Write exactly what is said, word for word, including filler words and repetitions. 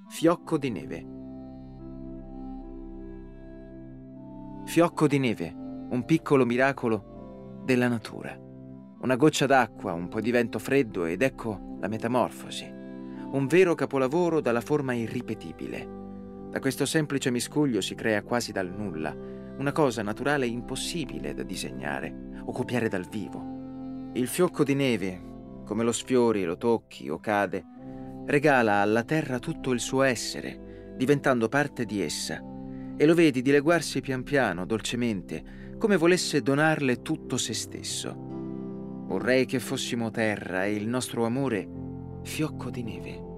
Fiocco di neve. Fiocco di neve, un piccolo miracolo della natura. Una goccia d'acqua, un po' di vento freddo ed ecco la metamorfosi. Un vero capolavoro dalla forma irripetibile. Da questo semplice miscuglio si crea quasi dal nulla, una cosa naturale impossibile da disegnare o copiare dal vivo. Il fiocco di neve, come lo sfiori, lo tocchi o cade, regala alla terra tutto il suo essere, diventando parte di essa, e lo vedi dileguarsi pian piano, dolcemente, come volesse donarle tutto se stesso. Vorrei che fossimo terra e il nostro amore fiocco di neve.